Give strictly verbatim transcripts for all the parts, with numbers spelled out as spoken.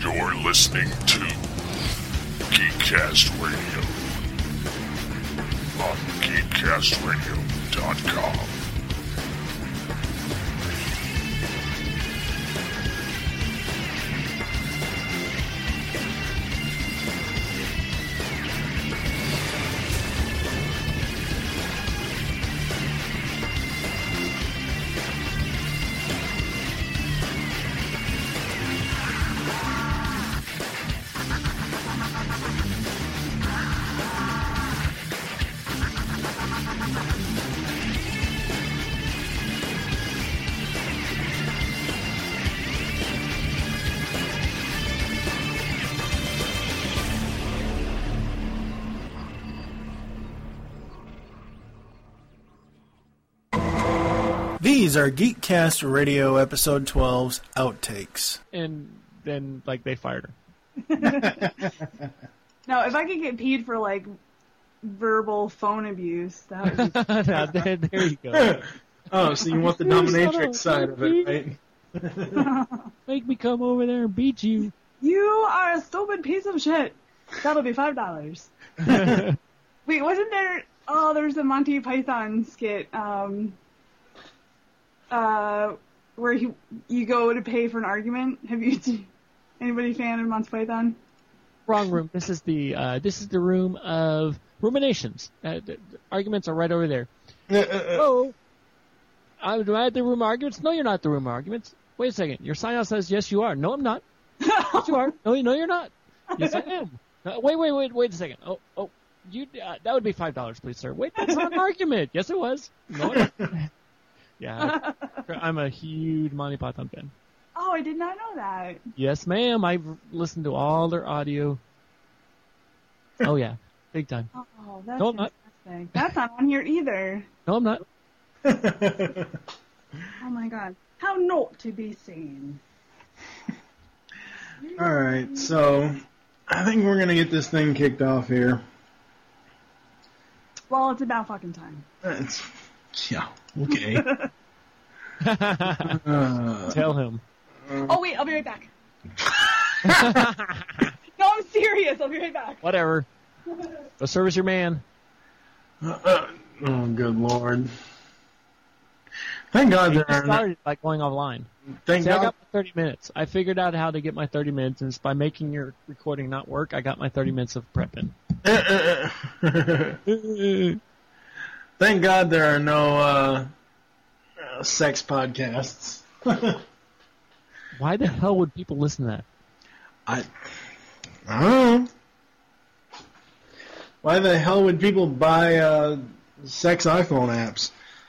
You're listening to Geekcast Radio on geekcast radio dot com. These are Geekcast Radio Episode twelve's outtakes. And then, like, they fired her. Now, if I could get paid for, like, verbal phone abuse, that would be... Now, there, there you go. Oh, so you want the dominatrix side of it, right? Make me come over there and beat you. You are a stupid piece of shit. That'll be five dollars. Wait, wasn't there... Oh, there's a Monty Python skit, um... Uh, where he, you go to pay for an argument. Have you, anybody a fan of Monty Python? Wrong room. This is the uh, this is the room of ruminations. Uh, the, the arguments are right over there. Oh, uh, do I have the room of arguments? No, you're not the room of arguments. Wait a second. Your sign out says yes, you are. No, I'm not. Yes, you are. No, no, you're not. Yes, I am. Uh, wait, wait, wait, wait a second. Oh, oh, you. Uh, that would be five dollars, please, sir. Wait, that's not an argument. Yes, it was. No, it wasn't. Yeah, I'm a huge Monty Python fan. Oh, I did not know that. Yes, ma'am. I've listened to all their audio. Oh, yeah. Big time. Oh, that's no, I'm fantastic. not. That's not on here either. No, I'm not. Oh, my God. How not to be seen. Alright, so I think we're going to get this thing kicked off here. Well, it's about fucking time. It's, yeah, okay. uh, Tell him. Oh, wait, I'll be right back. No, I'm serious. I'll be right back. Whatever. Go service your man. Uh, uh, oh, good Lord. Thank God there are... started by going offline. Thank See, God. I got my thirty minutes. I figured out how to get my thirty minutes, and it's by making your recording not work, I got my thirty minutes of prepping. Thank God there are no uh, uh, sex podcasts. Why the hell would people listen to that? I, I don't know. Why the hell would people buy uh, sex iPhone apps?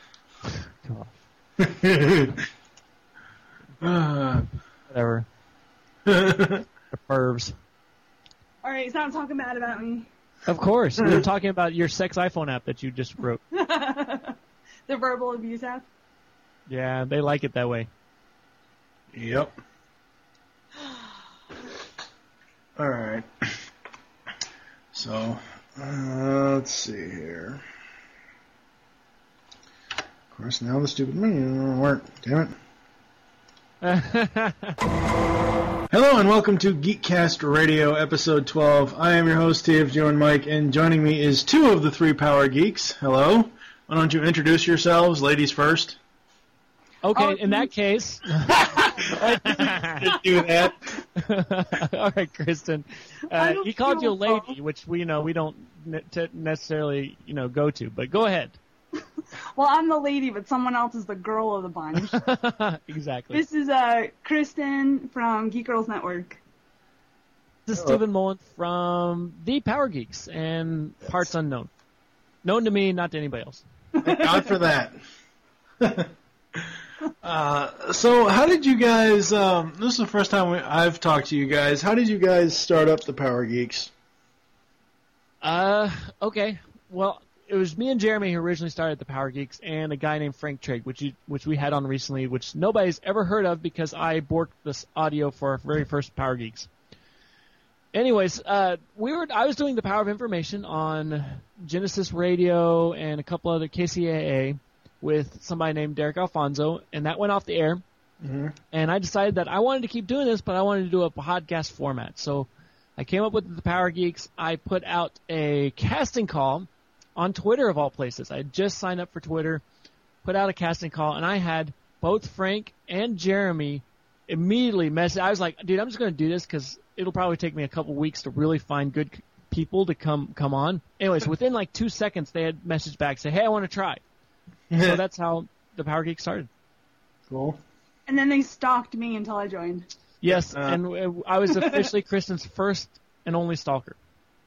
uh, Whatever. The pervs. All right, stop talking bad about me. Of course. We were talking about your sex iPhone app that you just wrote. The verbal abuse app? Yeah, they like it that way. Yep. Alright. So, uh, let's see here. Of course, now the stupid menu doesn't work. Damn it. Hello and welcome to Geekcast Radio Episode twelve. I am your host, T F Joe and Mike, and joining me is two of the three Power Geeks. Hello. Why don't you introduce yourselves, ladies first? Okay, Oh, in that case... I do that. All right, Kristen. I Uh, don't he called you a feel lady, which we you know we don't ne- t- necessarily you know go to, but go ahead. Well, I'm the lady, but someone else is the girl of the bunch. Exactly. This is uh, Kristen from Geek Girls Network. This is Stephen Mullen from the Power Geeks and Parts Unknown. Known to me, not to anybody else. Thank God for that. uh, so, how did you guys? Um, this is the first time we, I've talked to you guys. How did you guys start up the Power Geeks? Uh, okay. Well, it was me and Jeremy who originally started the Power Geeks, and a guy named Frank Trigg, which you, which we had on recently, which nobody's ever heard of because I borked this audio for our very first Power Geeks. Anyways, uh, we were I was doing the Power of Information on Genesis Radio and a couple other K C A A with somebody named Derek Alfonso, and that went off the air. Mm-hmm. And I decided that I wanted to keep doing this, but I wanted to do a podcast format. So I came up with the Power Geeks. I put out a casting call on Twitter, of all places. I had just signed up for Twitter, put out a casting call, and I had both Frank and Jeremy immediately message. I was like, dude, I'm just going to do this because it'll probably take me a couple weeks to really find good people to come come on. Anyways, within like two seconds, they had messaged back, say, hey, I want to try. So that's how the Power Geek started. Cool. And then they stalked me until I joined. Yes, Uh, and I was officially Kristen's first and only stalker.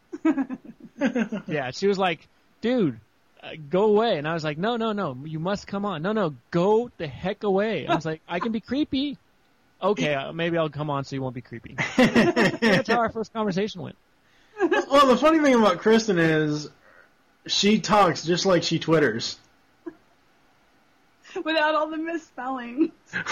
Yeah, she was like, dude, uh, go away. And I was like, no, no, no, you must come on. No, no, go the heck away. I was like, I can be creepy. Okay, uh, maybe I'll come on so you won't be creepy. That's how our first conversation went. Well, the funny thing about Kristen is she talks just like she Twitters. Without all the misspelling.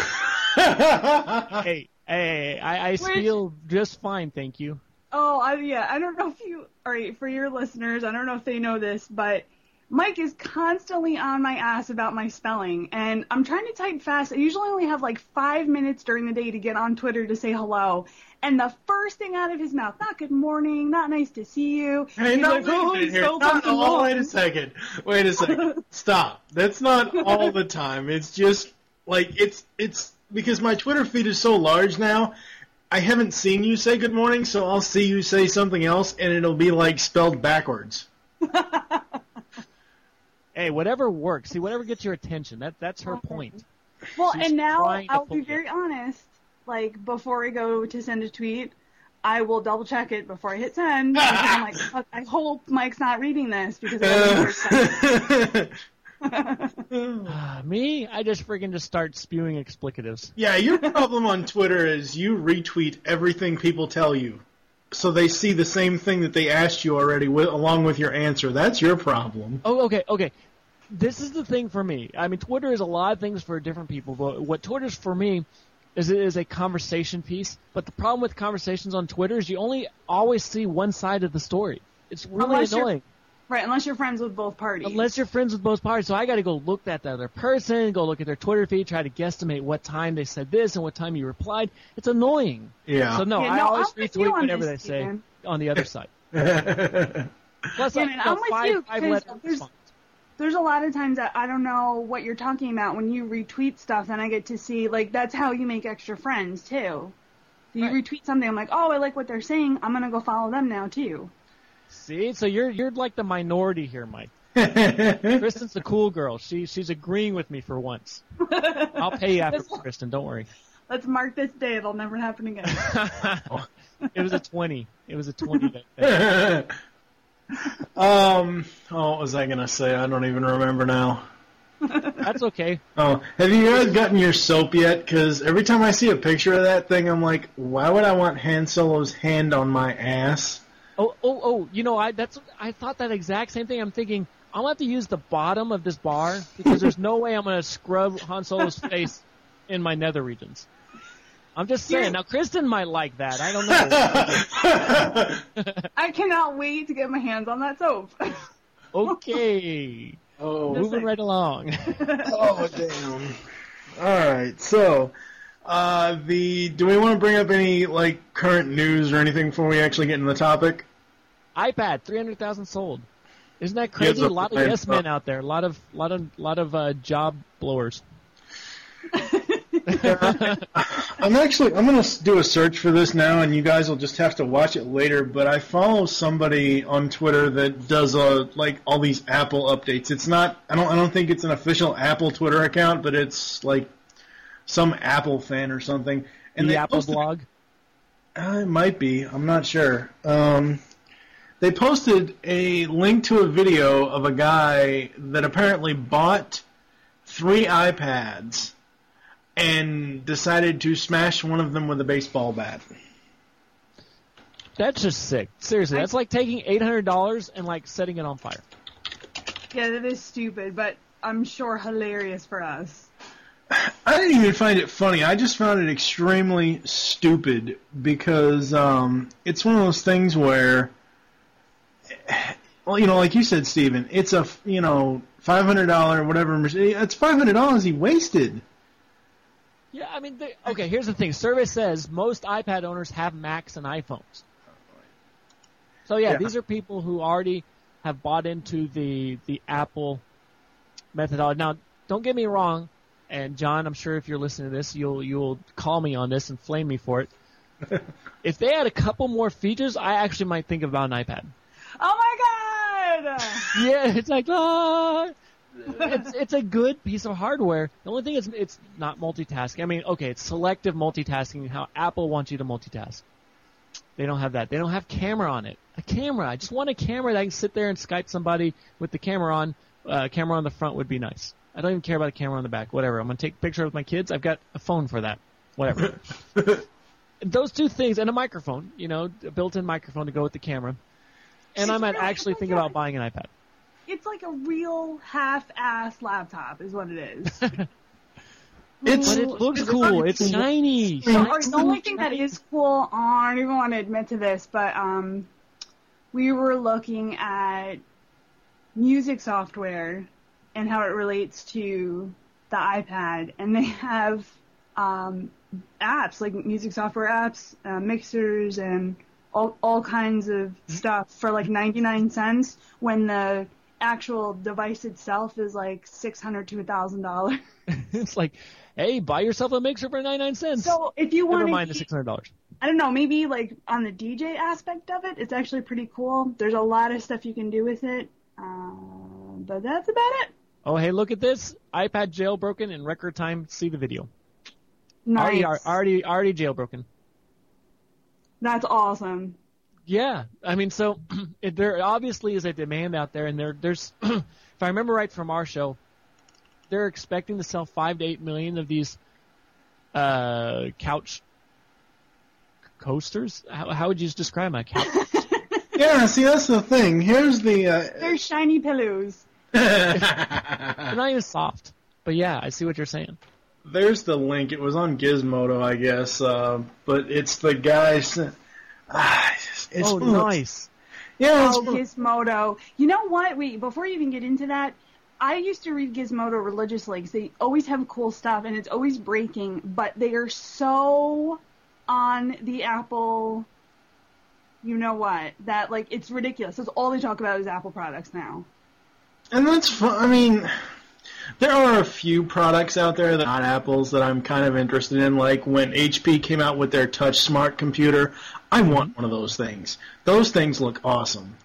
Hey, hey, I, I feel just fine, thank you. Oh, I, yeah, I don't know if you, all right, for your listeners, I don't know if they know this, but Mike is constantly on my ass about my spelling, and I'm trying to type fast. I usually only have like five minutes during the day to get on Twitter to say hello, and the first thing out of his mouth, not good morning, not nice to see you. Hey, He's no, like, wait a oh, minute it's here. so Not fucking all, long. wait a second. Wait a second. Stop. That's not all the time. It's just, like, it's, it's, because my Twitter feed is so large now, I haven't seen you say good morning, so I'll see you say something else, and it'll be, like, spelled backwards. Hey, whatever works. See, whatever gets your attention. That That's her point. Well, She's and now trying to I'll be poke very you. honest. Like, before I go to send a tweet, I will double check it before I hit send. Because I'm like, fuck, I hope Mike's not reading this because it wasn't Uh, me, I just friggin' just start spewing explicatives. Yeah, your problem on Twitter is you retweet everything people tell you. So they see the same thing that they asked you already with, along with your answer. That's your problem. Oh, okay, okay. This is the thing for me. I mean, Twitter is a lot of things for different people, but what Twitter's for me is it is a conversation piece. But the problem with conversations on Twitter is you only always see one side of the story. It's really Unless you're- annoying. Right, unless you're friends with both parties. Unless you're friends with both parties. So I got to go look at the other person, go look at their Twitter feed, try to guesstimate what time they said this and what time you replied. It's annoying. Yeah. So no, Yeah, I no, always I'm with you retweet on whatever this, they say Steven. on the other side. Plus, Yeah, like, man, you know, I'm with five, you, five 'cause letter there's- response. There's a lot of times that I don't know what you're talking about when you retweet stuff, and I get to see, like, that's how you make extra friends, too. You Right. retweet something, I'm like, oh, I like what they're saying, I'm gonna go follow them now, too. See, so you're you're like the minority here, Mike. Kristen's the cool girl. She she's agreeing with me for once. I'll pay you after, Kristen. Don't worry. Let's mark this day, it'll never happen again. It was a twenty. It was a twenty. That day. um, oh, what was I going to say? I don't even remember now. That's okay. Oh, have you guys gotten your soap yet? Because every time I see a picture of that thing, I'm like, why would I want Han Solo's hand on my ass? Oh oh oh. You know, I that's I thought that exact same thing. I'm thinking I'm gonna have to use the bottom of this bar because there's no way I'm gonna scrub Han Solo's face in my nether regions. I'm just saying. Now, Kristen might like that. I don't know. I cannot wait to get my hands on that soap. Okay. Oh, Just Moving like- right along. oh, damn. All right, so uh, the do we want to bring up any like current news or anything before we actually get into the topic? iPad, three hundred thousand sold. Isn't that crazy? Yes, A lot of I- yes men out there. A lot of, lot of, lot of uh, job blowers. I'm actually I'm gonna do a search for this now, and you guys will just have to watch it later. But I follow somebody on Twitter that does uh like all these Apple updates. It's not I don't I don't think it's an official Apple Twitter account, but it's like some Apple fan or something. And the they Apple posted- blog. Uh, it might be. I'm not sure. Um, they posted a link to a video of a guy that apparently bought three iPads and decided to smash one of them with a baseball bat. That's just sick. Seriously, that's like taking eight hundred dollars and like setting it on fire. Yeah, that is stupid, but I'm sure hilarious for us. I didn't even find it funny. I just found it extremely stupid because um, it's one of those things where, well, you know, like you said, Steven, it's a, you know, five hundred dollars, whatever, it's five hundred dollars he wasted. Yeah, I mean, they, okay, here's the thing. Survey says most iPad owners have Macs and iPhones. So, yeah, yeah, these are people who already have bought into the the Apple methodology. Now, don't get me wrong, and John, I'm sure if you're listening to this, you'll you'll call me on this and flame me for it. If they had a couple more features, I actually might think about an iPad. Oh, my God! Yeah, it's like, ah... it's it's a good piece of hardware. The only thing is it's not multitasking. I mean, okay, it's selective multitasking, how Apple wants you to multitask. They don't have that. They don't have camera on it. A camera. I just want a camera that I can sit there and Skype somebody with the camera on. Uh, camera on the front would be nice. I don't even care about a camera on the back. Whatever. I'm going to take a picture with my kids. I've got a phone for that. Whatever. Those two things, and a microphone, you know, a built-in microphone to go with the camera. And I might actually think about buying an iPad. It's like a real half-ass laptop is what it is. It's, but it looks it's cool. It's shiny. The only thing that is cool, I don't even want to admit to this, but um, we were looking at music software and how it relates to the iPad, and they have um, apps, like music software apps, uh, mixers, and all, all kinds of stuff for like ninety-nine cents when the actual device itself is like six hundred to a thousand dollars. It's like, hey, buy yourself a mixer for ninety-nine cents. So if you want Never to mind the six hundred dollars. I don't know, maybe like on the D J aspect of it, it's actually pretty cool. There's a lot of stuff you can do with it, uh, but that's about it. Oh, hey, look at this. iPad jailbroken in record time. See the video. Nice. Already, already, already jailbroken. That's awesome. Yeah, I mean, so it, there obviously is a demand out there, and there, there's, if I remember right from our show, they're expecting to sell five to eight million of these uh, couch coasters. How, how would you describe my couch? Yeah, see, that's the thing. Here's the. Uh, They're shiny pillows. They're not even soft, but yeah, I see what you're saying. There's the link. It was on Gizmodo, I guess, uh, but it's the guys. Ah, it's, it's oh, nice. Yeah. Oh, Gizmodo. You know what? Wait, before you even get into that, I used to read Gizmodo religiously because they always have cool stuff and it's always breaking, but they are so on the Apple, you know what, that, like, it's ridiculous. That's all they talk about is Apple products now. And that's fun. I mean, there are a few products out there that are not Apple's that I'm kind of interested in. Like when H P came out with their Touch Smart computer, I want one of those things. Those things look awesome.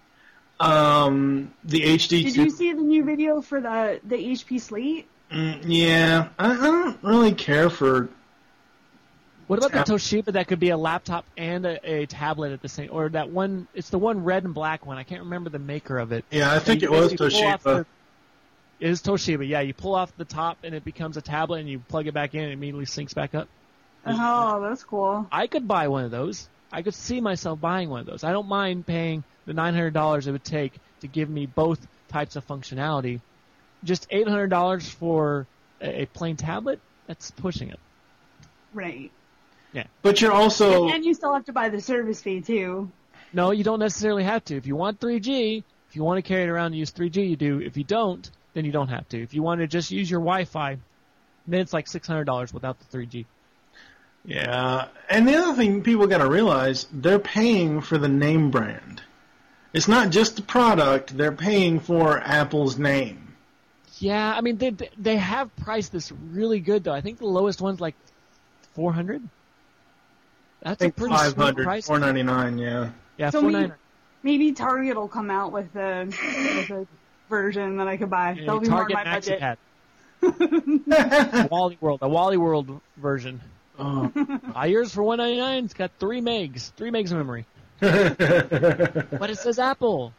Um, the H D. Did you see the new video for the the H P Slate? Mm, yeah, I, I don't really care for. What about the Toshiba that could be a laptop and a, a tablet at the same, or that one? It's the one red and black one. I can't remember the maker of it. Yeah, I think it was Toshiba. The, it is Toshiba. Yeah, you pull off the top and it becomes a tablet, and you plug it back in, and it immediately syncs back up. Oh, that's cool. I could buy one of those. I could see myself buying one of those. I don't mind paying the nine hundred dollars it would take to give me both types of functionality. Just eight hundred dollars for a, a plain tablet? That's pushing it. Right. Yeah. But you're also... And, and you still have to buy the service fee, too. No, you don't necessarily have to. If you want three G, if you want to carry it around and use three G, you do. If you don't, then you don't have to. If you want to just use your Wi-Fi, then it's like six hundred dollars without the three G. Yeah, and the other thing people got to realize, they're paying for the name brand. It's not just the product, they're paying for Apple's name. Yeah, I mean, they they have priced this really good, though. I think the lowest one's like four hundred dollars. That's a pretty sweet price. four ninety-nine, yeah. Yeah, so four ninety-nine. Maybe Target will come out with a, with a version that I could buy. Yeah, That'll be Target more my budget. Wally World, a Wally World version. Oh. Buy yours for one ninety-nine. It's got three megs, three megs of memory. But it says Apple.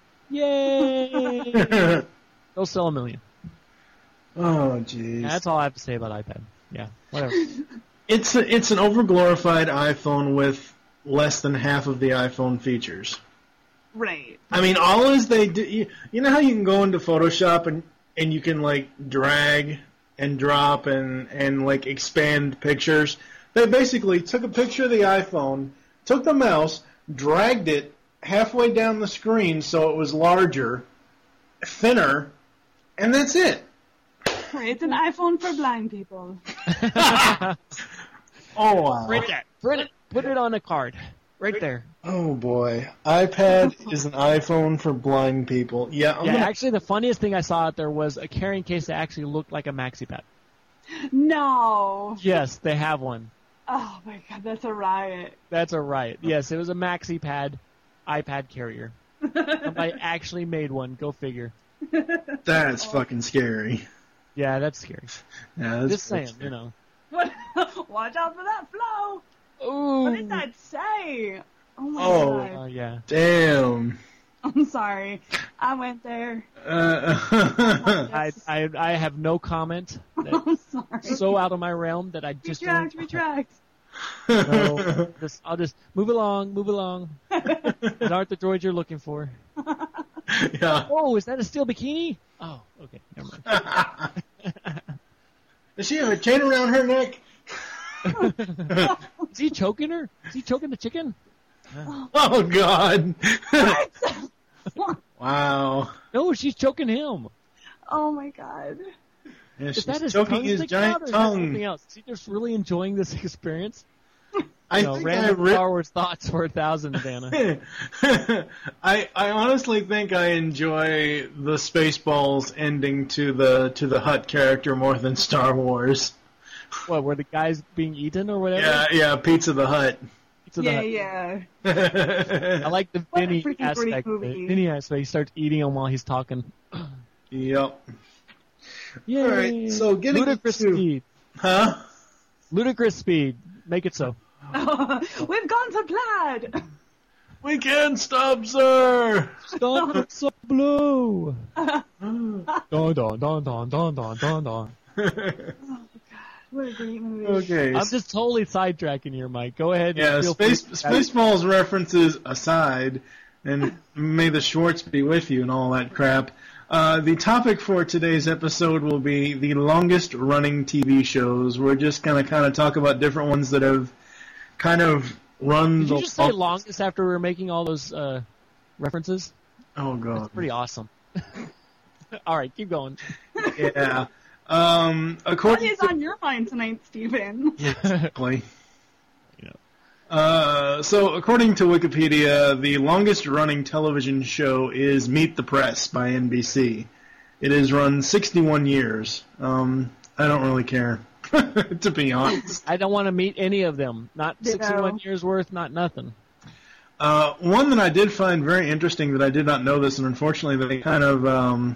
Yay! They'll sell a million. Oh, jeez. Yeah, that's all I have to say about iPad. Yeah, whatever. It's a, it's an overglorified iPhone with less than half of the iPhone features. Right. I mean, all is they do. You, you know how you can go into Photoshop and, and you can like drag and drop and, and like expand pictures? They basically took a picture of the iPhone, took the mouse, dragged it halfway down the screen so it was larger, thinner, and that's it. Right, it's an iPhone for blind people. Oh, wow. Print that. Print it. Put it on a card. Right there. Oh, boy. iPad is an iPhone for blind people. Yeah, I'm Yeah, gonna... actually, the funniest thing I saw out there was a carrying case that actually looked like a maxi-pad. No. Yes, they have one. Oh my god, that's a riot. That's a riot. Yes, it was a maxi-pad iPad carrier. Somebody actually made one. Go figure. That's fucking scary. Yeah, that's scary. Yeah, that's Just saying, scary. you know. What? Watch out for that flow. Ooh. What did that say? Oh my Oh. Oh, god. yeah. Damn. I'm sorry. I went there. Uh, I, I I have no comment. I'm That's sorry. so out of my realm that I just retract, don't. retract. No, just, I'll just move along, move along. These aren't the droids you're looking for. yeah. Oh, is that a steel bikini? Oh, okay, never mind. Does she have a chain around her neck? Is he choking her? Is he choking the chicken? Oh, God. Wow. No, she's choking him. Oh my god. Yeah, Is she's that his choking tongue his sticking out, giant or is that something tongue. else? Is he just really enjoying this experience? I You know, think I random re- Star Wars thoughts for a thousand, Dana. I I honestly think I enjoy the Spaceballs ending to the to the Hutt character more than Star Wars. What, were the guys being eaten or whatever? Yeah, yeah, Pizza the Hut. To the Yeah, hut. yeah. I like the What a Vinny freaking great aspect. of it. movie. Vinny aspect. He starts eating them while he's talking. Yep. Yay. All right, so getting ludicrous to- speed. Huh? Ludicrous speed. Make it so. We've gone to plaid. We can't stop, sir. Stop it so blue. Dun dun dun dun dun dun dun dun. What a great movie. Okay. I'm just totally sidetracking here, Mike. Go ahead. and Yeah, feel space free- Spaceballs references aside, and may the Schwartz be with you and all that crap. Uh, the topic for today's episode will be the longest running T V shows. We're just gonna kind of talk about different ones that have kind of run Did the you just say longest- longest after we were making all those uh, references? Oh god. That's pretty awesome. All right, keep going. Yeah. Um, What according is to on your mind tonight, Stephen? Exactly. Yeah. Uh, so, according to Wikipedia, the longest-running television show is Meet the Press by N B C. It has run sixty-one years. Um, I don't really care, to be honest. I don't want to meet any of them. Not Ditto. sixty-one years worth, not nothing. Uh, one that I did find very interesting that I did not know this, and unfortunately they kind of um,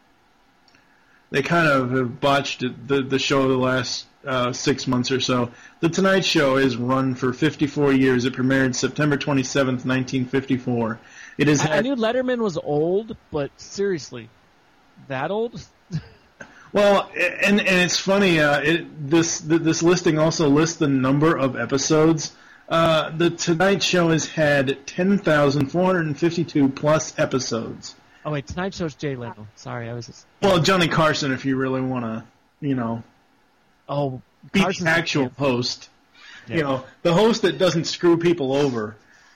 they kind of have botched it, the the show the last uh, six months or so. The Tonight Show is run for fifty-four years. It premiered September twenty-seventh, nineteen fifty-four. It is. I, I knew Letterman was old, but seriously, that old? Well, and and it's funny. Uh, it, this this listing also lists the number of episodes. Uh, the Tonight Show has had ten thousand four hundred fifty-two plus episodes. Oh wait, Tonight Show's Jay Leno. Sorry, I was just. Well, Johnny Carson, if you really want to, you know, Oh, be Carson's the actual champ. host. Yeah. You know, the host that doesn't screw people over.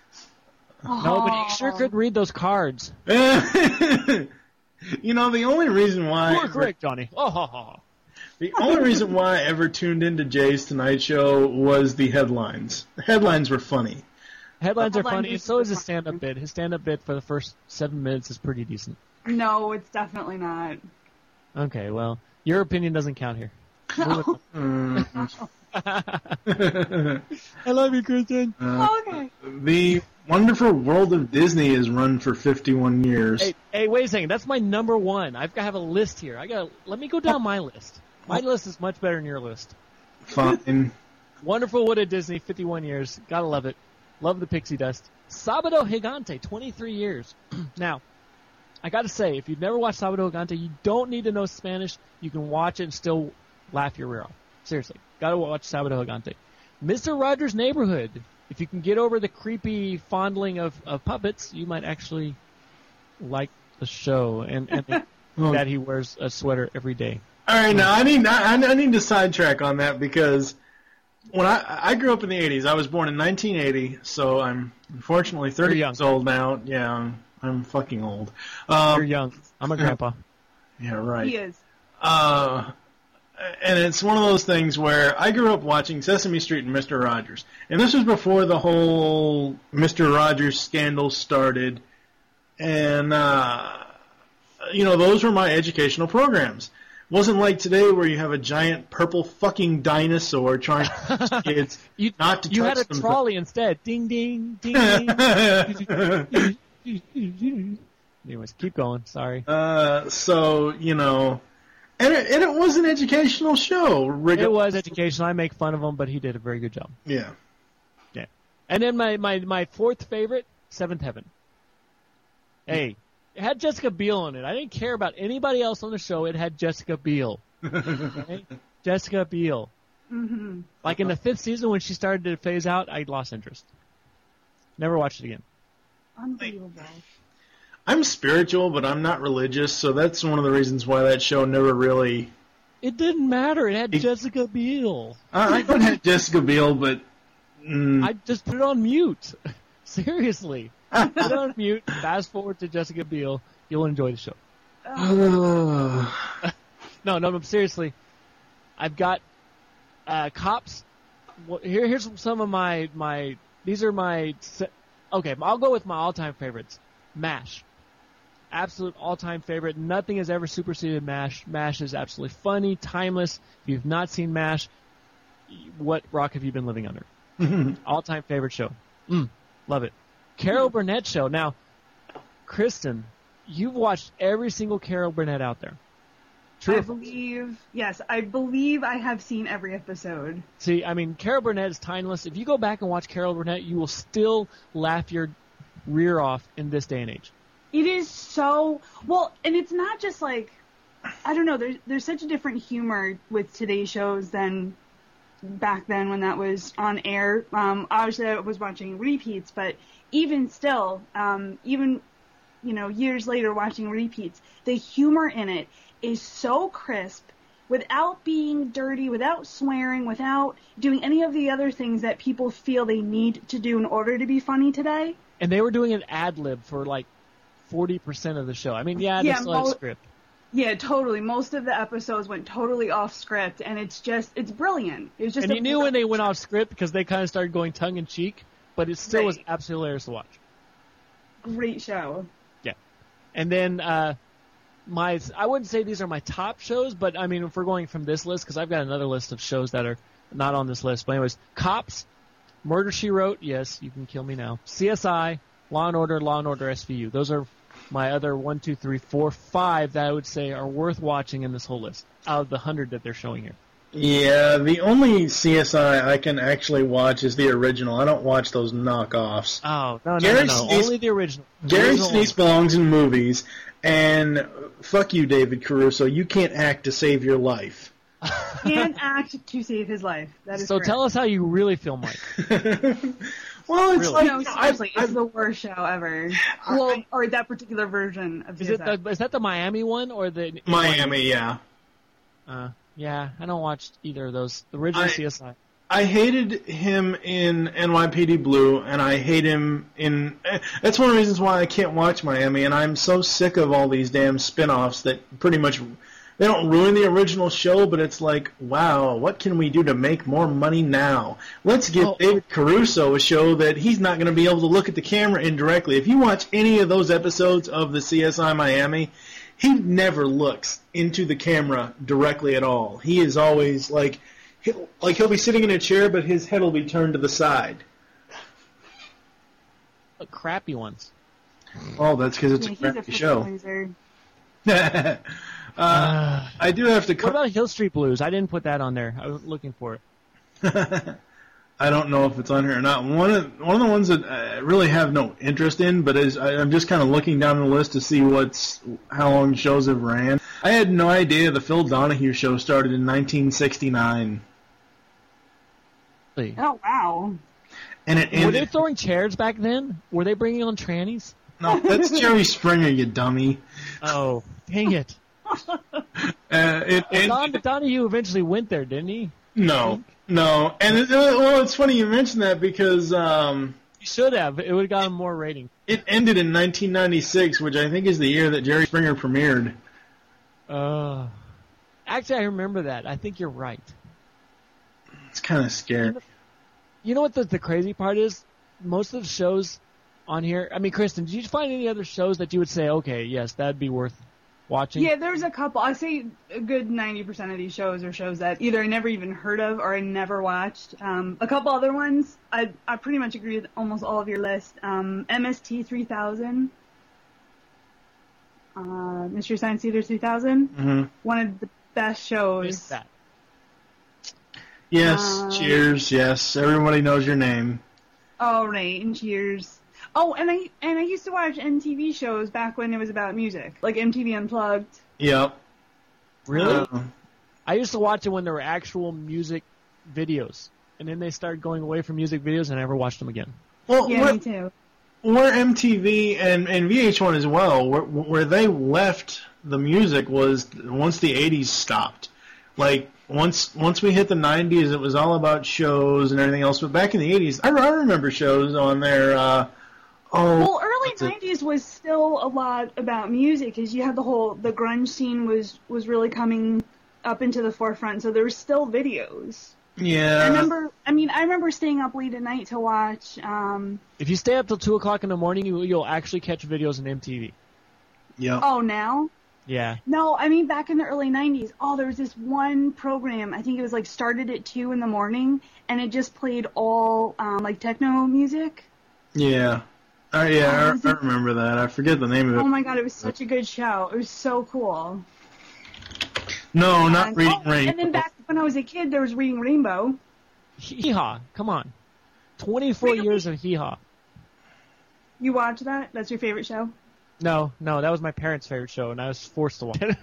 No, but he sure could read those cards. You know, the only reason why You were correct, Johnny. Oh, ha, ha, ha. the only reason why I ever tuned into Jay's Tonight Show was the headlines. The headlines were funny. Headlines The are funny, headlines and so is his are stand-up fun. bit. His stand-up bit for the first seven minutes is pretty decent. No, it's definitely not. Okay, well, your opinion doesn't count here. Mm. I love you, Kristen. Uh, Okay. the Wonderful World of Disney is run for fifty-one years. Hey, hey, wait a second. That's my number one. I've got to have a list here. I got. Let me go down my list. My list is much better than your list. Fine. Wonderful Wood at Disney, fifty-one years. Gotta love it. Love the pixie dust. Sábado Gigante, twenty-three years. Now, I gotta say, if you've never watched Sábado Gigante, you don't need to know Spanish. You can watch it and still laugh your rear off. Seriously. Gotta watch Sábado Gigante. Mister Rogers' Neighborhood. If you can get over the creepy fondling of, of puppets, you might actually like the show and, and Oh. that he wears a sweater every day. All right, now I need I, I need to sidetrack on that because when I I grew up in the eighties, I was born in nineteen eighty, so I'm unfortunately thirty You're young. years old now. Yeah, I'm, I'm fucking old. Um, You're young. I'm a grandpa. Yeah, right. He is. Uh, and it's one of those things where I grew up watching Sesame Street and Mister Rogers. And this was before the whole Mister Rogers scandal started. And, uh, you know, those were my educational programs. It wasn't like today where you have a giant purple fucking dinosaur trying to teach kids you, not to you touch had a them. trolley instead. Ding, ding, ding, ding. Anyways, keep going. Sorry. Uh, so, you know... And it, and it was an educational show. It was educational. I make fun of him, but he did a very good job. Yeah. Yeah. And then my, my, my fourth favorite, Seventh Heaven. Hey, it had Jessica Biel in it. I didn't care about anybody else on the show. It had Jessica Biel. Okay? Jessica Biel. Mm-hmm. Like in the fifth season when she started to phase out, I lost interest. Never watched it again. Unbelievable. I'm spiritual, but I'm not religious, so that's one of the reasons why that show never really... It didn't matter. It had It- Jessica Biel. I, I could have Jessica Biel, but... Mm, I just put it on mute. Seriously. Put it on mute. Fast forward to Jessica Biel. You'll enjoy the show. No, no, no. Seriously. I've got uh, Cops. Well, here, here's some of my my. These are my. se- Okay, I'll go with my all-time favorites. MASH. Absolute all-time favorite. Nothing has ever superseded MASH. MASH is absolutely funny, timeless. If you've not seen MASH, what rock have you been living under? All-time favorite show. Mm, love it. Carol Burnett show. Now, Kristen, you've watched every single Carol Burnett out there. True. I believe, yes, I believe I have seen every episode. See, I mean, Carol Burnett is timeless. If you go back and watch Carol Burnett, you will still laugh your rear off in this day and age. It is so, well, and it's not just like, I don't know, there's, there's such a different humor with today's shows than back then when that was on air. Um, obviously, I was watching repeats, but even still, um, even, you know, years later watching repeats, the humor in it is so crisp without being dirty, without swearing, without doing any of the other things that people feel they need to do in order to be funny today. And they were doing an ad lib for like forty percent of the show. I mean, yeah, they Yeah, still had mo- script. Yeah, totally. Most of the episodes went totally off script, and it's just, it's brilliant. It was just And a you knew when they went off script because they kind of started going tongue in cheek, but it still was Right. absolutely hilarious to watch. great show. Yeah. And then uh, my, I wouldn't say these are my top shows, but I mean, if we're going from this list, because I've got another list of shows that are not on this list. But anyways, Cops, Murder, She Wrote, yes, you can kill me now. C S I, Law and Order, Law and Order S V U. Those are my other one, two, three, four, five that I would say are worth watching in this whole list out of the hundred that they're showing here. yeah, the only C S I I can actually watch is the original. I don't watch those knockoffs. Oh, no, no, Gary no, no. Sinise- Only the original. The Gary original Sinise belongs in movies, and fuck you, David Caruso. You can't act to save your life. And act to save his life. That is So correct. tell us how you really feel, Mike. Well, it's Really? like No, seriously, I've, it's the worst show ever. Well, or that particular version of Is C it S I. the, is that the Miami one or the Miami, yeah. Uh, yeah, I don't watch either of those. The original I- C S I. I hated him in N Y P D Blue, and I hate him in... eh, That's one of the reasons why I can't watch Miami, and I'm so sick of all these damn spin-offs that pretty much... They don't ruin the original show, but it's like, wow, what can we do to make more money now? Let's give Oh. David Caruso a show that he's not going to be able to look at the camera indirectly. If you watch any of those episodes of the C S I Miami, he never looks into the camera directly at all. He is always like... He'll, like he'll be sitting in a chair, but his head will be turned to the side. The crappy ones. Oh, that's because it's Yeah, a he's a crappy people show. pleaser. uh, Uh, I do have to. what Co- about Hill Street Blues? I didn't put that on there. I was looking for it. I don't know if it's on here or not. One of one of the ones that I really have no interest in, but is I, I'm just kind of looking down the list to see what's how long shows have ran. I had no idea the Phil Donahue show started in nineteen sixty-nine, Really. Oh, wow. and it Were they ended. throwing chairs back then? Were they bringing on trannies? No, that's Jerry Springer, you dummy. Oh, dang it. Uh, it And Don, ended. Donahue eventually went there, didn't he? No, no, and it, well, it's funny you mentioned that because um, He should have. It would have gotten more rating. it ended in nineteen ninety-six, which I think is the year that Jerry Springer premiered. Uh, Actually, I remember that. I think you're right. It's kind of scary. You know, you know what the, the crazy part is? Most of the shows on here, I mean, Kristen, did you find any other shows that you would say, okay, yes, that'd be worth watching? Yeah, there's a couple. I'd say a good ninety percent of these shows are shows that either I never even heard of or I never watched. Um, a couple other ones, I I pretty much agree with almost all of your list. Um, M S T three thousand, uh, Mystery Science Theater three thousand, Mm-hmm. one of the best shows. Missed that. Yes, Uh, Cheers, yes. Everybody knows your name. Oh, right, and Cheers. Oh, and I and I used to watch M T V shows back when it was about music, like M T V Unplugged. Yep. Really? Uh, I used to watch it when there were actual music videos. And then they started going away from music videos, and I never watched them again. well, Yeah, where, me too. where M T V and, and V H one as well, where, where they left the music was once the eighties stopped. Like, once once we hit the nineties, it was all about shows and everything else. But back in the eighties, I, I remember shows on there. Uh, oh, Well, early what's it? nineties was still a lot about music, because you had the whole the grunge scene was was really coming up into the forefront. So there were still videos. Yeah. I remember. I mean, I remember staying up late at night to watch. Um, If you stay up till two o'clock in the morning, you, you'll actually catch videos on M T V. Yep. oh, now. Yeah. No, I mean back in the early nineties. Oh, there was this one program. I think it was like started at two in the morning, and it just played all um, like techno music. Yeah. Uh, yeah, Oh, I, I remember that. I forget the name of it. Oh my god, it was such a good show. It was so cool. no, not And- Reading oh, Rainbow. And then back when I was a kid, there was Reading Rainbow. Hee Haw. Come on. twenty-four Really? years of Hee Haw. You watch that? That's your favorite show? No, no, that was my parents' favorite show, and I was forced to watch it.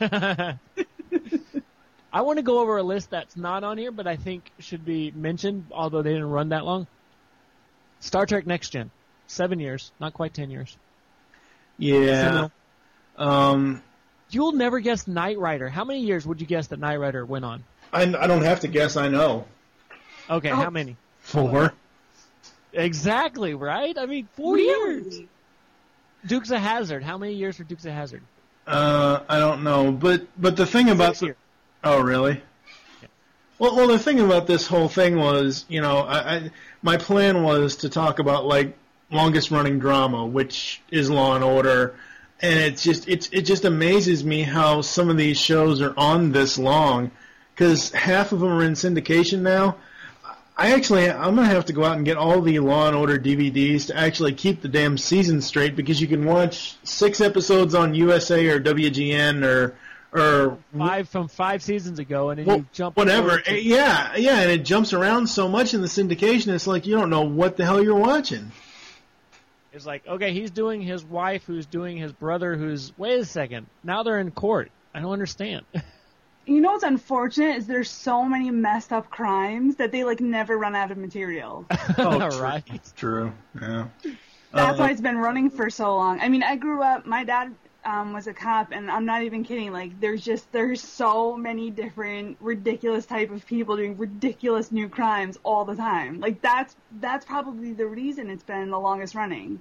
I want to go over a list that's not on here, but I think should be mentioned, although they didn't run that long. Star Trek Next Gen. Seven years, not quite ten years. Yeah. Seminal. Um, You'll never guess Knight Rider. How many years would you guess that Knight Rider went on? I, I don't have to guess. I know. Okay, Oh. how many? Four. Exactly, right? I mean, four years. Dukes of Hazzard. How many years for Dukes of Hazzard? Uh, I don't know, but but the thing about Six the, years. oh really? Yeah. Well, well, the thing about this whole thing was, you know, I, I my plan was to talk about like longest running drama, which is Law and Order, and it's just it's it just amazes me how some of these shows are on this long, because half of them are in syndication now. I actually, I'm going to have to go out and get all the Law and Order D V Ds to actually keep the damn season straight, because you can watch six episodes on U S A or W G N or or Five from five seasons ago, and then well, you jump whatever. forward to- Yeah, yeah, and it jumps around so much in the syndication, it's like you don't know what the hell you're watching. It's like, okay, he's doing his wife, who's doing his brother, who's, wait a second, now they're in court. I don't understand. You know what's unfortunate is there's so many messed up crimes that they like never run out of material. Oh, true. Right. True. Yeah. That's Uh, why it's been running for so long. I mean, I grew up, my dad um, was a cop, and I'm not even kidding. Like, there's just, there's so many different ridiculous type of people doing ridiculous new crimes all the time. Like, that's, that's probably the reason it's been the longest running.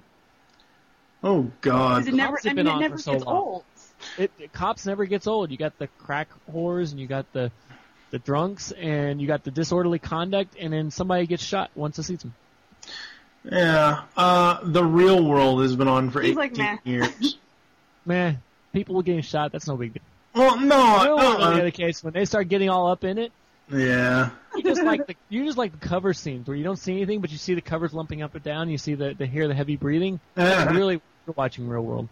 Oh God. Because it never, Cops have I been mean, it on never for so gets long. old. It, it cops never gets old. You got the crack whores, and you got the the drunks, and you got the disorderly conduct, and then somebody gets shot once a season. Yeah. Uh, the Real World has been on for He's eighteen like, meh. years. Man, people getting shot, that's no big deal. Well, no. Real World, on the Uh, other case, when they start getting all up in it, yeah. you just like the you just like the cover scenes where you don't see anything, but you see the covers lumping up and down. You see the, the hear the heavy breathing. That's really you're watching Real World.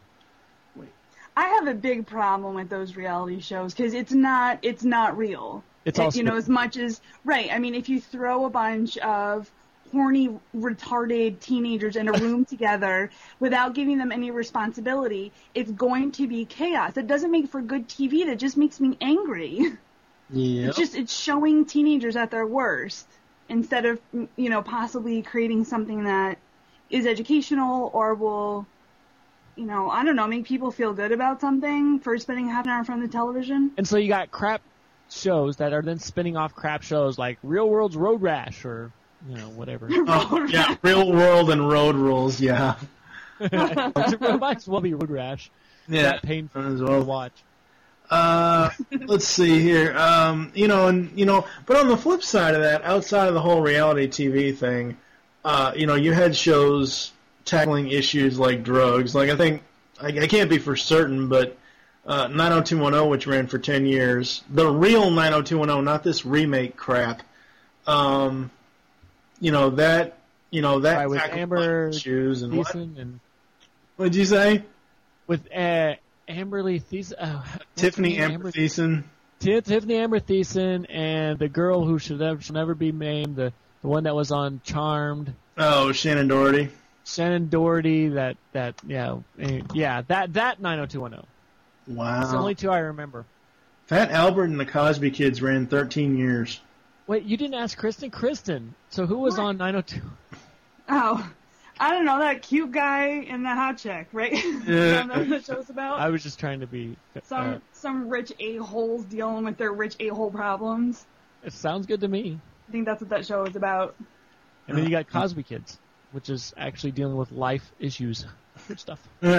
I have a big problem with those reality shows because it's not it's not real. It's It- also you know, as much as right. I mean, if you throw a bunch of horny, retarded teenagers in a room together without giving them any responsibility, it's going to be chaos. It doesn't make for good T V. That just makes me angry. Yeah. It's just it's showing teenagers at their worst instead of you know possibly creating something that is educational or will. You know, I don't know, make people feel good about something for spending half an hour in front of the television. And so you got crap shows that are then spinning off crap shows like Real World's Road Rash or, you know, whatever. Oh, yeah. Real World and Road Rules. Yeah. It might as well be Road Rash. Yeah. That painful As to well. watch. Uh, let's see here. Um, you know, and you know, but on the flip side of that, outside of the whole reality T V thing, uh, you know, you had shows tackling issues like drugs. Like I think I, I can't be for certain, but uh, nine oh two one oh, which ran for ten years, the real nine oh two one oh, not this remake crap. Um, you know that. You know that right, with Amber issues and what? and What'd you say? With uh, Amberly Thiessen, uh, Tiffany Amber Thiessen. T- Tiffany Amber Thiessen and the girl who should never, should never be named, the the one that was on Charmed. Oh, Shannon Doherty. Shannon Doherty. That that yeah yeah that that nine oh two one oh. Wow. That's the only two I remember. Fat Albert and the Cosby Kids ran thirteen years. Wait, you didn't ask Kristen? Kristen. So who was What? on nine oh two? Oh, I don't know, that cute guy and that hot chick, right? Yeah. That's what the show's about? I was just trying to be. some Uh, some rich a-holes dealing with their rich a-hole problems. it sounds good to me. I think that's what that show is about. And then you got Cosby Kids, which is actually dealing with life issues. Good stuff.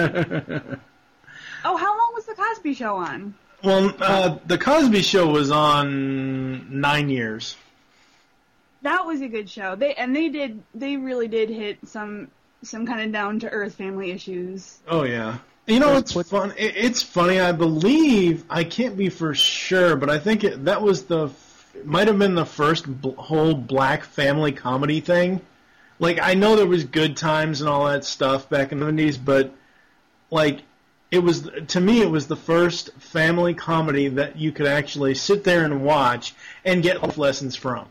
Oh, how long was the Cosby Show on? Well, uh, the Cosby Show was on nine years. That was a good show. They and they did they really did hit some some kind of down to earth family issues. Oh yeah. You know, it's fun. It, it's funny. I believe I can't be for sure, but I think it, that was the it might have been the first bl- whole black family comedy thing. Like I know there was Good Times and all that stuff back in the seventies, but like it was to me it was the first family comedy that you could actually sit there and watch and get life lessons from.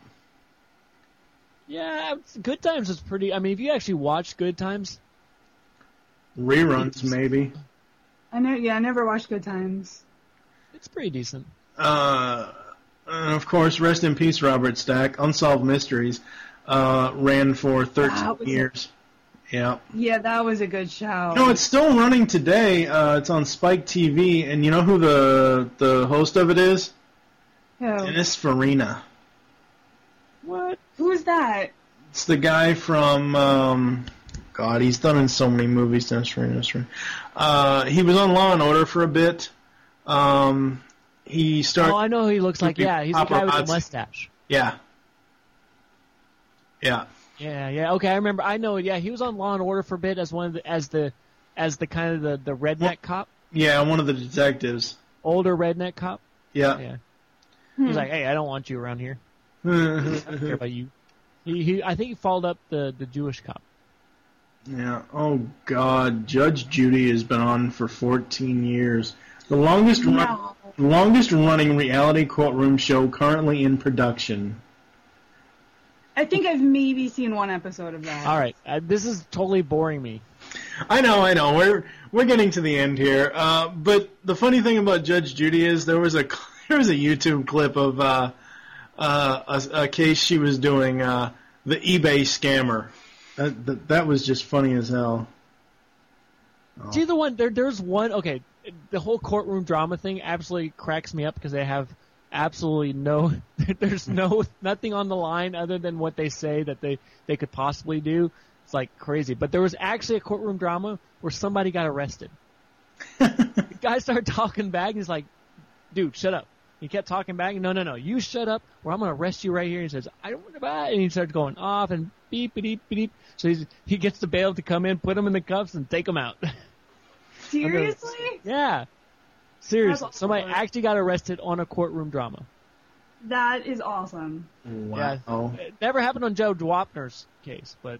Yeah, Good Times was pretty. I mean, if you actually watched Good Times, Reruns maybe. I know. Yeah, I never watched Good Times. it's pretty decent. Uh, and of course, rest in peace, Robert Stack. Unsolved Mysteries uh, ran for thirteen That was years. Yeah. Yeah, that was a good show. No, it's still running today. Uh, it's on Spike T V, and you know who the the host of it is? Who? Dennis Farina. What? Who is that? It's the guy from. Um, God, he's done in so many movies. Dennis Farina. Dennis Farina. Uh, he was on Law and Order for a bit. Um, he started. Oh, I know who he looks like. Yeah, he's the guy with the Paparazzi. mustache. Yeah. Yeah. Yeah, yeah. Okay, I remember. I know. Yeah, he was on Law and Order for a bit as one of the as the as the kind of the, the redneck cop, Yeah, one of the detectives. older redneck cop. Yeah. Yeah. Hmm. He's like, hey, I don't want you around here. I don't care about you. He, he, I think he followed up the, the Jewish cop. Yeah. Oh God, Judge Judy has been on for fourteen years. The longest run, No. longest running reality courtroom show currently in production. I think I've maybe seen one episode of that. All right, uh, this is totally boring me. I know, I know. We're we're getting to the end here. Uh, but the funny thing about Judge Judy is there was a there was a YouTube clip of uh, uh, a, a case she was doing, uh, the eBay scammer. That, that that was just funny as hell. Oh. See the one there? There's one. Okay, the whole courtroom drama thing absolutely cracks me up because they have absolutely no. There's no nothing on the line other than what they say that they they could possibly do. It's like crazy. But there was actually a courtroom drama where somebody got arrested. The guy started talking back and he's like, "Dude, shut up." He kept talking back. No, no, no. You shut up, or I'm going to arrest you right here. He says, I don't want to buy it. And he starts going off and beep, beep, beep, beep. So he's, he gets the bail to come in, put him in the cuffs, and take him out. Seriously? Yeah. Seriously. That's Somebody awesome. actually got arrested on a courtroom drama. That is awesome. Wow. Yeah. It never happened on Joe Dwapner's case, but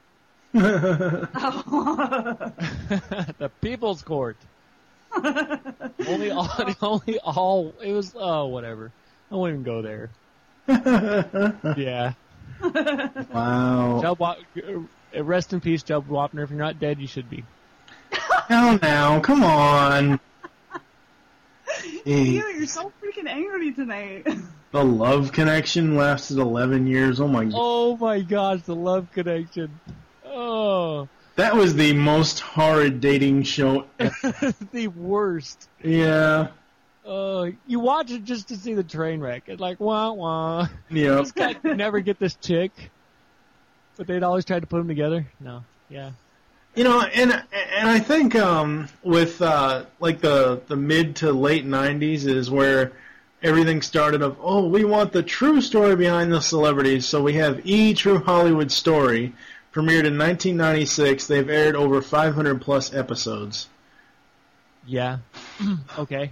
Oh. the People's Court. only all, only all, it was, oh, whatever. I won't even go there. Yeah. Wow. Joe Wa- uh, rest in peace, Joe Wapner. If you're not dead, you should be. Hell now, come on. You, Hey, you're so freaking angry tonight. the Love Connection lasted eleven years. Oh my God. Oh my gosh, the Love Connection. Oh, That was the most horrid dating show ever. the worst. Yeah. Uh, you watch it just to see the train wreck. It's like, wah, wah. Yep. This guy could never get this chick. But they'd always try to put them together. No. Yeah. You know, and and I think um, with uh, like the the mid to late nineties is where everything started. Of oh, we want the true story behind the celebrities, so we have E! True Hollywood Story, premiered in nineteen ninety-six. They've aired over five hundred plus episodes. Yeah. Okay.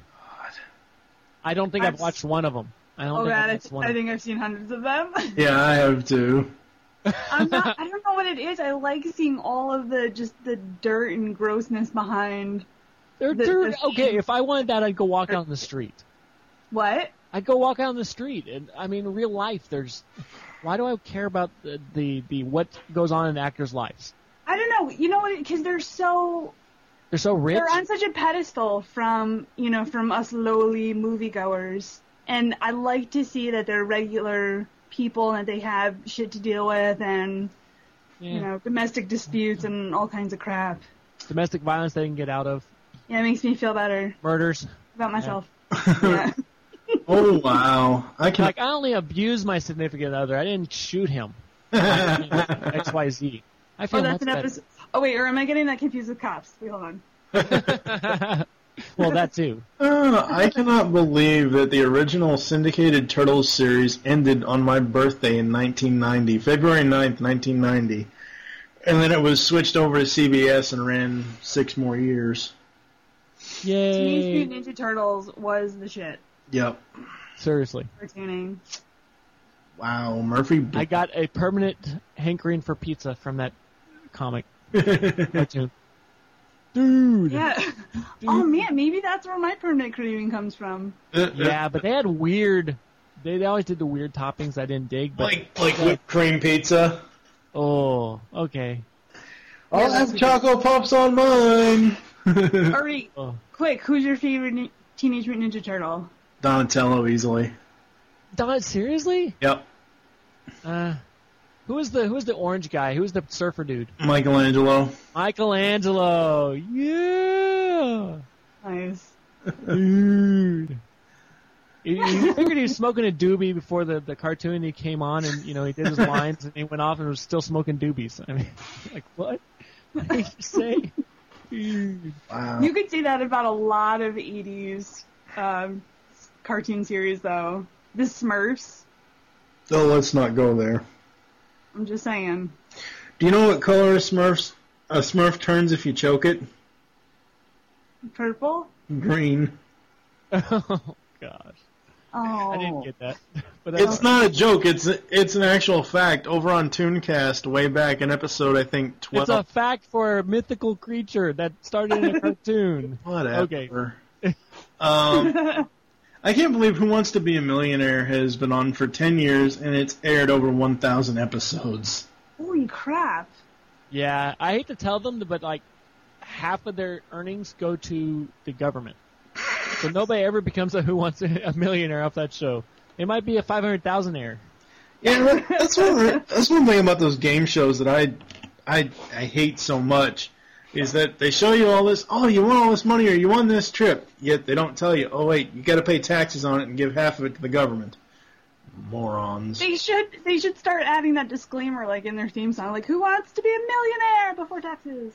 I don't think I've, I've watched one of them. I don't oh think God, I've watched one I of them. think I've seen hundreds of them. Yeah, I have too. I'm not. I don't know what it is. I like seeing all of the just the dirt and grossness behind. They're, the, they're, the okay, if I wanted that, I'd go walk out in the street. What? I'd go walk out in the street, and I mean, in real life, there's. Why do I care about the the, the what goes on in actors' lives? I don't know. You know what? Because they're so. They're so rich. They're on such a pedestal from you know from us lowly moviegoers, and I like to see that they're regular people and that they have shit to deal with and yeah. you know domestic disputes and all kinds of crap. Domestic violence they can get out of. Yeah, it makes me feel better Murders. about myself. Yeah. Oh wow! I can Like I only abused my significant other. I didn't shoot him. X Y Z. I feel Oh, that's much an better. episode. Oh wait, or am I getting that confused with Cops? Wait, hold on. Well, that too. Uh, I cannot believe that the original syndicated Turtles series ended on my birthday in nineteen ninety, February ninth, nineteen ninety. And then it was switched over to C B S and ran six more years. Yay! Teenage Mutant Ninja Turtles was the shit. Yep. Seriously. Entertaining. Wow, Murphy. I got a permanent hankering for pizza from that comic cartoon. Dude. Yeah. Oh man, maybe that's where my permanent craving comes from. Yeah, but they had weird. They, they always did the weird toppings I didn't dig. But like like whipped cream pizza. oh, okay. I'll have Choco Pops on mine. Alright, Oh. quick, who's your favorite ni- Teenage Mutant Ninja Turtle? Donatello easily. Don, seriously? Yep. Uh, who was the who was the orange guy? Who was the surfer dude? Michelangelo. Michelangelo. Yeah. Nice. Dude. You, you figured he was smoking a doobie before the, the cartoon he came on, and you know he did his lines, and he went off and was still smoking doobies. I mean, like what? What did you say? Dude. Wow. You could say that about a lot of eighties um, cartoon series, though. The Smurfs. Oh, let's not go there. I'm just saying. Do you know what color a Smurf's a Smurf turns if you choke it? Purple? Green. Oh gosh, Oh. I didn't get that. But that's It's not a joke. It's it's an actual fact. Over on Tooncast, way back in episode I think twelve. It's a fact for a mythical creature that started in a cartoon. Whatever. Okay. um, I can't believe Who Wants to Be a Millionaire has been on for ten years and it's aired over one thousand episodes. Holy crap. Yeah, I hate to tell them, but like half of their earnings go to the government. So nobody ever becomes a Who Wants a Millionaire off that show. It might be a five hundred thousandaire. Yeah, that's one. That's one thing about those game shows that I, I, I hate so much, is that they show you all this. Oh, you won all this money, or you won this trip. Yet they don't tell you. Oh, wait, you got to pay taxes on it and give half of it to the government. Morons. They should they should start adding that disclaimer like in their theme song, like who wants to be a millionaire before taxes?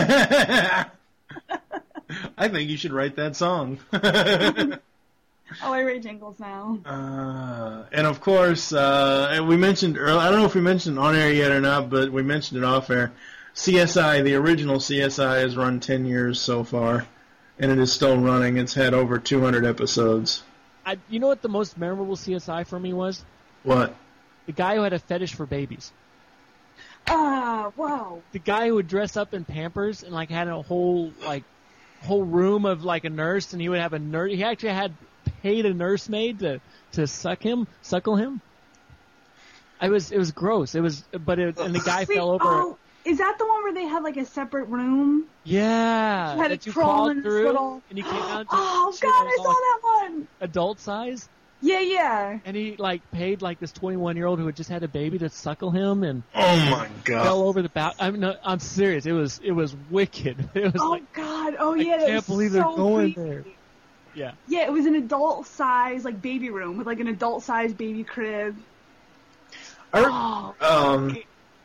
I think you should write that song. Oh, I write jingles now. Uh, and of course, uh, and we mentioned earlier, I don't know if we mentioned on air yet or not, but we mentioned it off air. C S I, the original C S I, has run ten years so far, and it is still running. It's had over two hundred episodes. I, you know what the most memorable C S I for me was? What? The guy who had a fetish for babies. Ah, whoa. The guy who would dress up in Pampers and like had a whole like whole room of like a nurse, and he would have a nurse. He actually had paid a nursemaid to to suck him, suckle him. I was it was gross. It was, but it, and the guy Wait, fell over. Oh, is that the one where they had like a separate room? Yeah, You had that to you crawl crawled in this through, little- and you came out. To Oh shit god, that I was saw all that one. adult size. Yeah, yeah. And he like paid like this twenty-one year old who had just had a baby to suckle him, and Oh my fell god. over the back. I'm no, I'm serious. It was it was wicked. It was Oh like god. Oh I yeah. that can't was believe so they're going creepy. there. Yeah. Yeah, it was an adult size like baby room with like an adult size baby crib. I, Oh, um,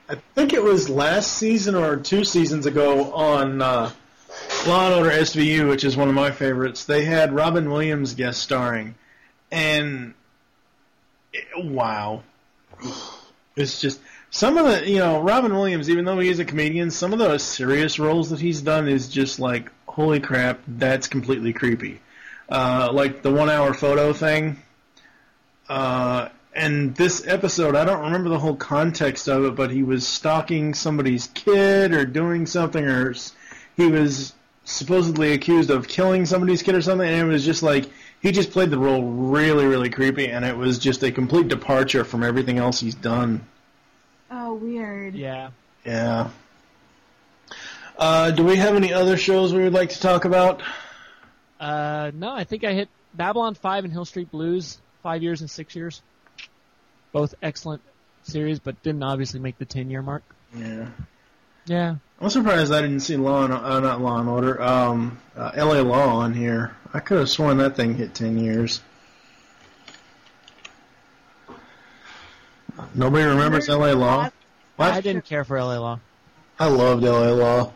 I think it was last season or two seasons ago on uh, Law and Order S V U, which is one of my favorites. They had Robin Williams guest starring, and it, wow, it's just some of the, you know, Robin Williams, even though he is a comedian, some of the serious roles that he's done is just like, holy crap, that's completely creepy. Uh, like the one-hour photo thing. Uh, and this episode, I don't remember the whole context of it, but he was stalking somebody's kid or doing something, or he was supposedly accused of killing somebody's kid or something, and it was just like, he just played the role really, really creepy, and it was just a complete departure from everything else he's done. Oh, weird. Yeah. Yeah. Uh, do we have any other shows we would like to talk about? Uh, no, I think I hit Babylon five and Hill Street Blues, five years and six years. Both excellent series, but didn't obviously make the ten-year mark. Yeah. Yeah. I'm surprised I didn't see Law and, uh, not Law and Order, um, uh, L A Law on here. I could have sworn that thing hit ten years. Nobody remembers L A Law? What? I didn't care for L A Law. I loved L A Law.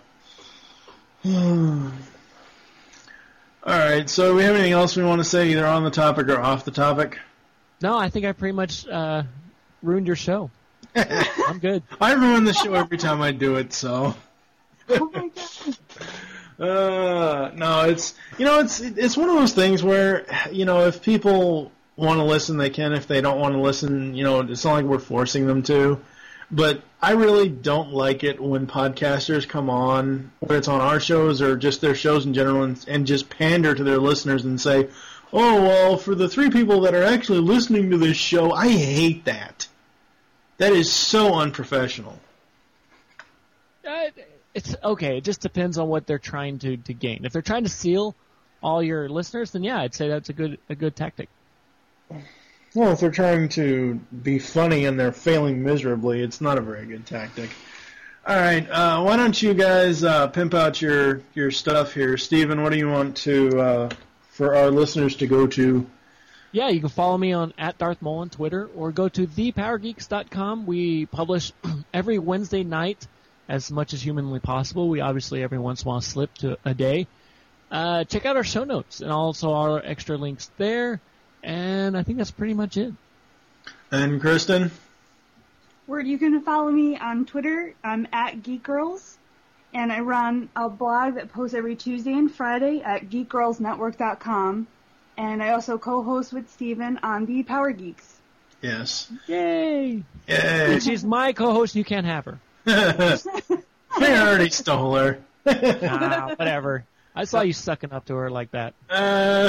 All right, so do we have anything else we want to say, either on the topic or off the topic? No, I think I pretty much uh, ruined your show. I'm good. I ruin the show every time I do it, so. Oh my god. Uh, no, it's, you know, it's it's one of those things where, you know, if people want to listen, they can. If they don't want to listen, you know, it's not like we're forcing them to. But I really don't like it when podcasters come on, whether it's on our shows or just their shows in general, and, and just pander to their listeners and say, oh, well, for the three people that are actually listening to this show, I hate that. That is so unprofessional. Uh, it's okay. It just depends on what they're trying to, to gain. If they're trying to seal all your listeners, then yeah, I'd say that's a good a good tactic. Well, if they're trying to be funny and they're failing miserably, it's not a very good tactic. All right, uh, why don't you guys uh, pimp out your, your stuff here. Steven, what do you want to uh, for our listeners to go to? Yeah, you can follow me on at Darth Maul on Twitter, or go to the power geeks dot com. We publish every Wednesday night as much as humanly possible. We obviously every once in a while slip to a day. Uh, check out our show notes and also our extra links there. And I think that's pretty much it. And Kristen? Word, you can follow me on Twitter. I'm at Geek Girls, and I run a blog that posts every Tuesday and Friday at geek girls network dot com. And I also co-host with Steven on the Power Geeks. Yes. Yay! Yay! And she's my co-host, you can't have her. I already stole her. Nah, whatever. I saw you sucking up to her like that. Uh,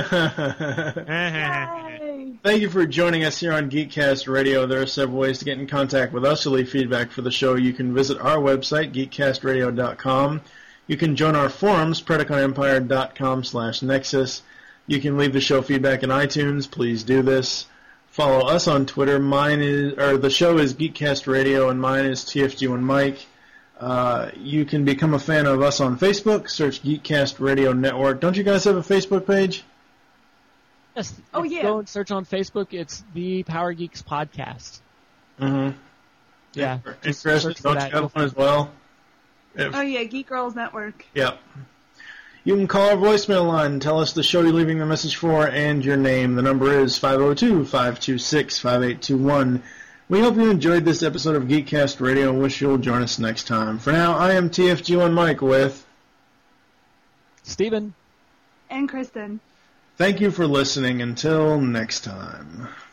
Yay! Thank you for joining us here on Geekcast Radio. There are several ways to get in contact with us to leave feedback for the show. You can visit our website, geek cast radio dot com. You can join our forums, predacon empire dot com slash nexus. You can leave the show feedback in iTunes. Please do this. Follow us on Twitter. Mine is, or the show is Geekcast Radio, and mine is T F G one Mike. Uh, you can become a fan of us on Facebook. Search Geekcast Radio Network. Don't you guys have a Facebook page? Yes. Oh, if yeah. you go and search on Facebook. It's the Power Geeks Podcast. Mm-hmm. Yeah. And just Kristen, search for don't that. you have one as well? If, Oh yeah, Geek Girls Network. Yep. You can call our voicemail line and tell us the show you're leaving the message for and your name. The number is five oh two, five two six, five eight two one. We hope you enjoyed this episode of Geekcast Radio and wish you'll join us next time. For now, I am T F G one Mike with Steven. And Kristen. Thank you for listening. Until next time.